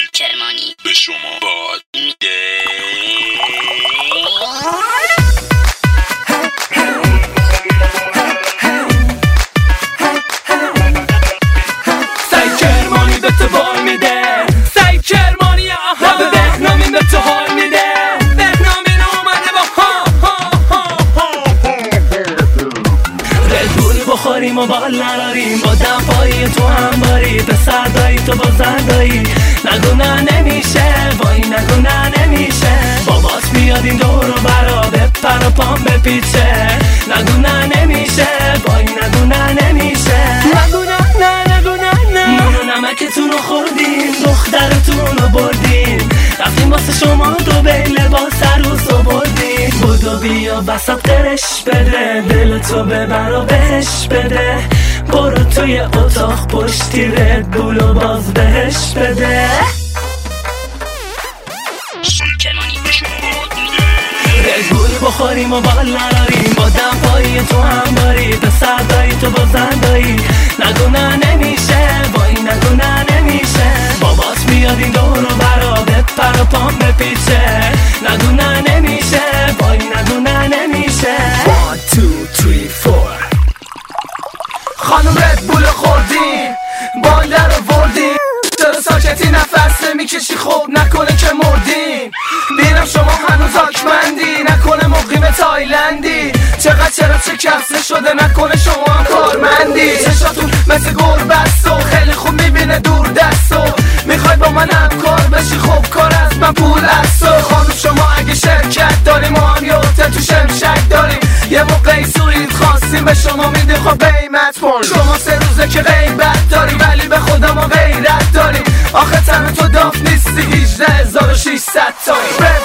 کرمانی به شما باد میده. سعی کرمانی به تو بال میده، سعی کرمانی آها به بهنامین به تو حال میده. بهنامین اومده با ردبول بخوریم و بال نراریم، با دمپایی تو هم باری، به سردایی تو با زردایی. نگو نه نمیشه، وای نگو نه نمیشه، بابات بیاد این دور و برا بپر و پام بپیچه. نگو نه نمیشه، وای نگو نه نمیشه، نگو نه نون و نمکتون رو خوردیم، دخترتون رو بردیم، رفتیم واسه شما دو بیله با سروس رو بردیم. بودو بیا وسط قرش بده، دل تو ببر و بهش بده، برو توی اتاق پشتی ردبول و باز بهش بده. کرمانی به شما باد میده. ردبول بخوریم و بال نراریم، با دمپایی تو هم باری، به سردایی تو با زندایی. نگو نه نمیشه، وای نگو نه نمیشه، بابات میاد این دور و برا بپر و پام بپیچه. نگو نه نمیشه، وای نگو نه نمیشه. 1 2 3 4 خانم ردبول خوردیم، بال در آوردیم، چرا ساکتی نفس نمیکشی؟ خب نکنه که مردیم. بینم شما هنوز آکمندی، نکنه مقیم تایلندی. چرا چه کسه شده، نکنه شما هم کارمندی. چشاتون مثل گربست و خیلی خوب میبینه دور دستو، میخوای با من همکار بشی؟ خب کار از من پول است. خانم شما اگه شرکت داری، ما هم یه هتل تو شمشک داریم، یه موقعی سویت خواستیم به شما میدیم خب قیمت پول. شما 3 روزه که غیبت داری، ولی به خدا ما غیرت داریم. آخه تنها تو داف نیستی، 18600 تایی.